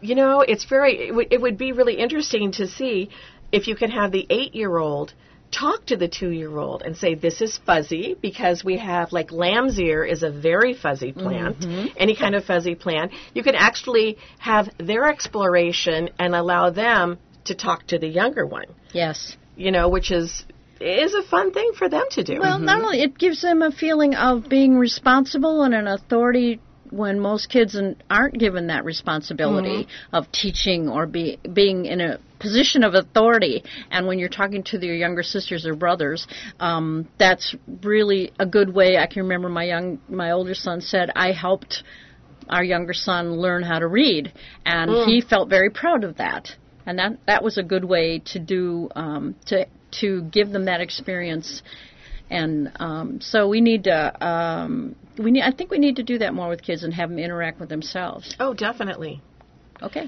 it would be really interesting to see if you can have the 8-year-old talk to the 2-year-old and say, this is fuzzy, because we have, like, lamb's ear is a very fuzzy plant, any kind of fuzzy plant. You can actually have their exploration and allow them to talk to the younger one. Yes. Which is a fun thing for them to do. Well, not only, it gives them a feeling of being responsible and an authority when most kids aren't given that responsibility of teaching or being in a position of authority. And when you're talking to their younger sisters or brothers, that's really a good way. I can remember my older son said, I helped our younger son learn how to read, and he felt very proud of that. And that was a good way to do to give them that experience. And so we need to. I think we need to do that more with kids and have them interact with themselves. Oh, definitely. Okay.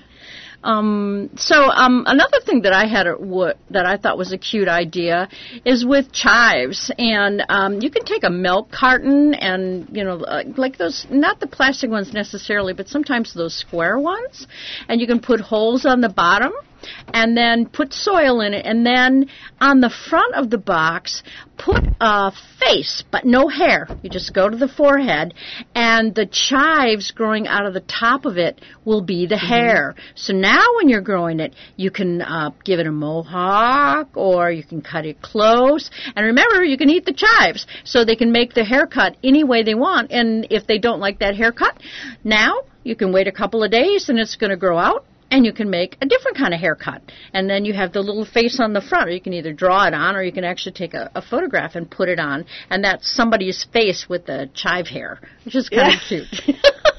So another thing that I had that I thought was a cute idea is with chives, and you can take a milk carton and like those, not the plastic ones necessarily, but sometimes those square ones, and you can put holes on the bottom and then put soil in it, and then on the front of the box put a face but no hair. You just go to the forehead, and the chives growing out of the top of it will be the hair. So now when you're growing it, you can give it a mohawk, or you can cut it close. And remember, you can eat the chives, so they can make the haircut any way they want. And if they don't like that haircut, now you can wait a couple of days and it's going to grow out, and you can make a different kind of haircut. And then you have the little face on the front, or you can either draw it on, or you can actually take a photograph and put it on, and that's somebody's face with the chive hair, which is kind of cute.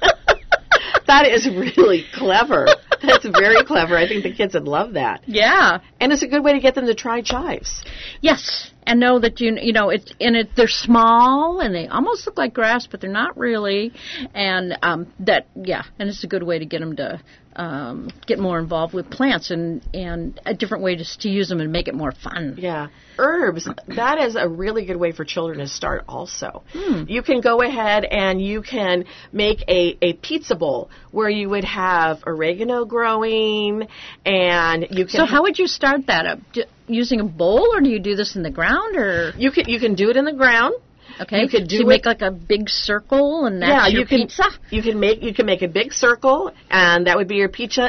That is really clever. That's very clever. I think the kids would love that. Yeah. And it's a good way to get them to try chives. Yes, and know that they're small and they almost look like grass, but they're not really. And and it's a good way to get them to get more involved with plants and a different way to use them and make it more fun. Yeah. Herbs, that is a really good way for children to start also. You can go ahead and you can make a pizza bowl where you would have oregano growing, and you can... So how would you start that up? Using a bowl, or do you do this in the ground? Or You can do it in the ground. Okay. You could make like a big circle, and that's your pizza? You can make a big circle, and that would be your pizza.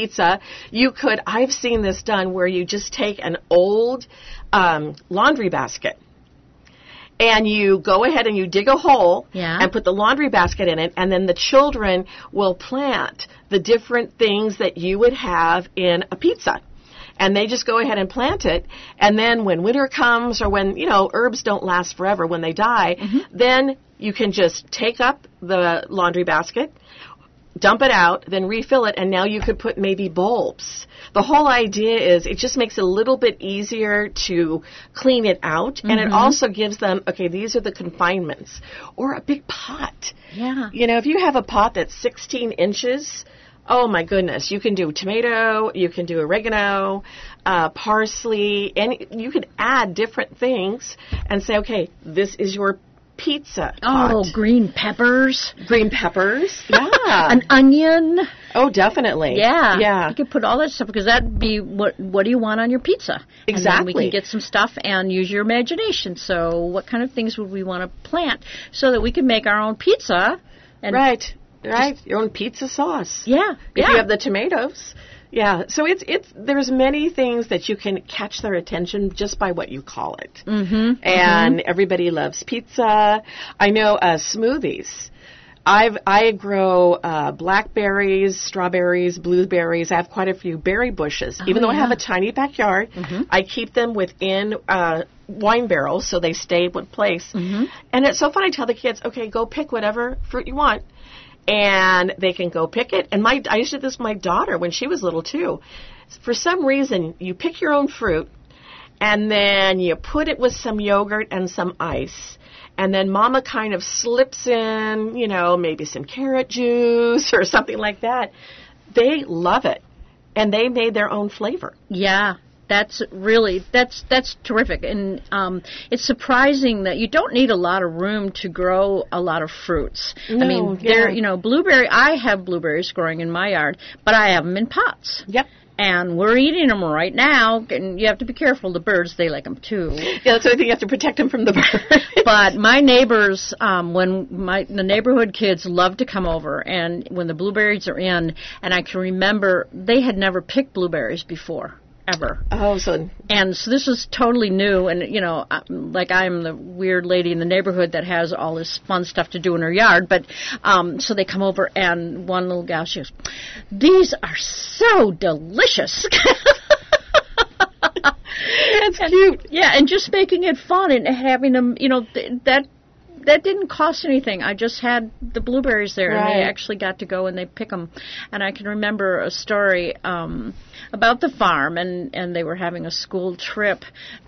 I've seen this done where you just take an old laundry basket, and you go ahead and you dig a hole and put the laundry basket in it, and then the children will plant the different things that you would have in a pizza. And they just go ahead and plant it. And then when winter comes, or when, herbs don't last forever, when they die, then you can just take up the laundry basket, dump it out, then refill it, and now you could put maybe bulbs. The whole idea is it just makes it a little bit easier to clean it out, and it also gives them, okay, these are the confinements. Or a big pot. Yeah. If you have a pot that's 16 inches... Oh, my goodness. You can do tomato, you can do oregano, parsley, and you can add different things and say, okay, this is your pizza pot. Oh, green peppers. Green peppers, yeah. An onion. Oh, definitely. Yeah. Yeah. You could put all that stuff, because that'd be what do you want on your pizza? Exactly. And then we can get some stuff and use your imagination. So what kind of things would we want to plant so that we can make our own pizza? And Right. Your own pizza sauce. Yeah. If you have the tomatoes, Yeah, so there's many things that you can catch their attention just by what you call it. Mm-hmm. And everybody loves pizza. I know smoothies. I grow blackberries, strawberries, blueberries. I have quite a few berry bushes. Even though I have a tiny backyard, I keep them within wine barrels so they stay in one place. And it's so fun. I tell the kids, okay, go pick whatever fruit you want. And they can go pick it. And I used to do this with my daughter when she was little, too. For some reason, you pick your own fruit, and then you put it with some yogurt and some ice. And then Mama kind of slips in, maybe some carrot juice or something like that. They love it. And they made their own flavor. Yeah. That's terrific, and it's surprising that you don't need a lot of room to grow a lot of fruits. No, I mean, blueberry. I have blueberries growing in my yard, but I have them in pots. Yep. And we're eating them right now, and you have to be careful. The birds, they like them too. Yeah, that's the only thing, you have to protect them from the birds. But my neighbors, the neighborhood kids love to come over, and when the blueberries are in, and I can remember they had never picked blueberries before. Ever. Oh, so. And so this was totally new, and, like I'm the weird lady in the neighborhood that has all this fun stuff to do in her yard, but so they come over, and one little gal, she goes, "These are so delicious." That's cute. Yeah, and just making it fun and having them, that didn't cost anything. I just had the blueberries there, and they actually got to go and they pick them. And I can remember a story about the farm, and they were having a school trip,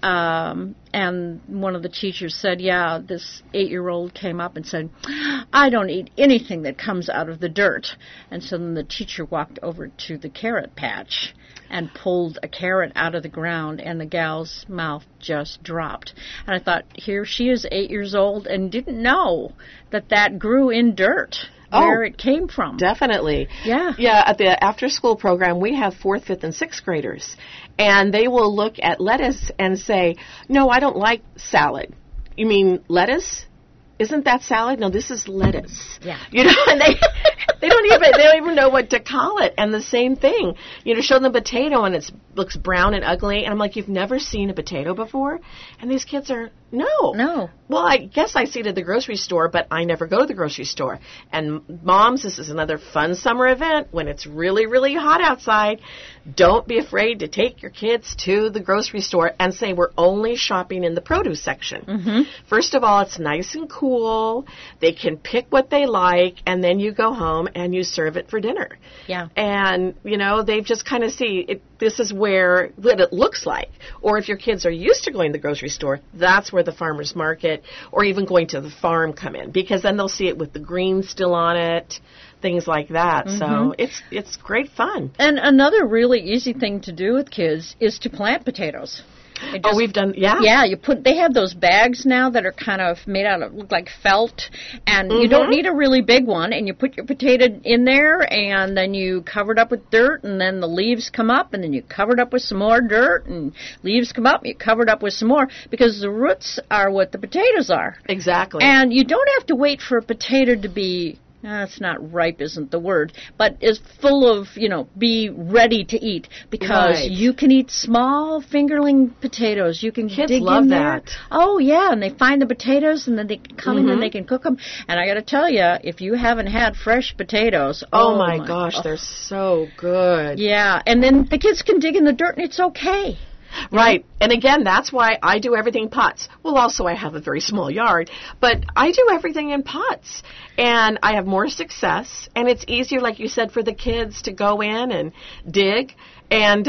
and one of the teachers said, this 8-year-old came up and said, "I don't eat anything that comes out of the dirt." And so then the teacher walked over to the carrot patch and pulled a carrot out of the ground, and the gal's mouth just dropped. And I thought, here she is, 8 years old, and didn't know that grew in dirt, where it came from. Definitely. Yeah. Yeah, at the after-school program, we have 4th, 5th, and 6th graders, and they will look at lettuce and say, "No, I don't like salad." "You mean lettuce? Isn't that salad?" "No, this is lettuce." Yeah. And they don't even know what to call it. And the same thing, show them a potato and it looks brown and ugly, and I'm like, "You've never seen a potato before?" And these kids are, No. Well, I guess I see it at the grocery store, but I never go to the grocery store. And moms, this is another fun summer event when it's really, really hot outside. Don't be afraid to take your kids to the grocery store and say, "We're only shopping in the produce section." Mm-hmm. First of all, it's nice and cool. They can pick what they like, and then you go home and you serve it for dinner. Yeah. And, they just kind of see it. This is what it looks like. Or if your kids are used to going to the grocery store, that's where the farmer's market or even going to the farm come in, because then they'll see it with the green still on it, things like that. Mm-hmm. So it's great fun. And another really easy thing to do with kids is to plant potatoes. We've done, yeah. Yeah, they have those bags now that are kind of made out of, look like felt, and you don't need a really big one, and you put your potato in there, and then you cover it up with dirt, and then the leaves come up, and then you cover it up with some more dirt, and leaves come up, and you cover it up with some more, because the roots are what the potatoes are. Exactly. And you don't have to wait for a potato to be... it's not ripe, isn't the word, but is full of, be ready to eat, because you can eat small fingerling potatoes. You can Kids dig love in there. That. Oh, yeah, and they find the potatoes, and then they can come in and they can cook them. And I got to tell you, if you haven't had fresh potatoes, oh my gosh, they're so good. Yeah, and then the kids can dig in the dirt, and it's okay. Right. And again, that's why I do everything in pots. Well, also I have a very small yard, but I do everything in pots. And I have more success, and it's easier, like you said, for the kids to go in and dig. And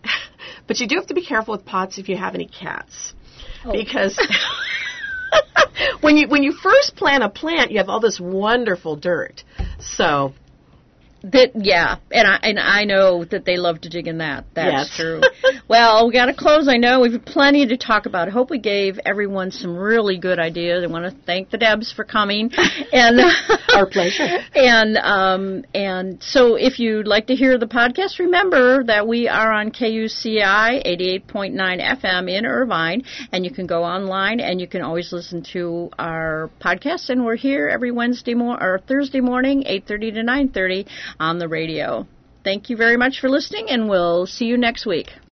but you do have to be careful with pots if you have any cats. Because when you first plant a plant, you have all this wonderful dirt. So and I know that they love to dig in that. That's yes. true. Well, we got to close. I know we've plenty to talk about. I hope we gave everyone some really good ideas. I want to thank the Debs for coming. And our pleasure. And so if you'd like to hear the podcast, remember that we are on KUCI 88.9 FM in Irvine, and you can go online and you can always listen to our podcast. And we're here every Thursday morning, 8:30 to 9:30. On the radio. Thank you very much for listening, and we'll see you next week.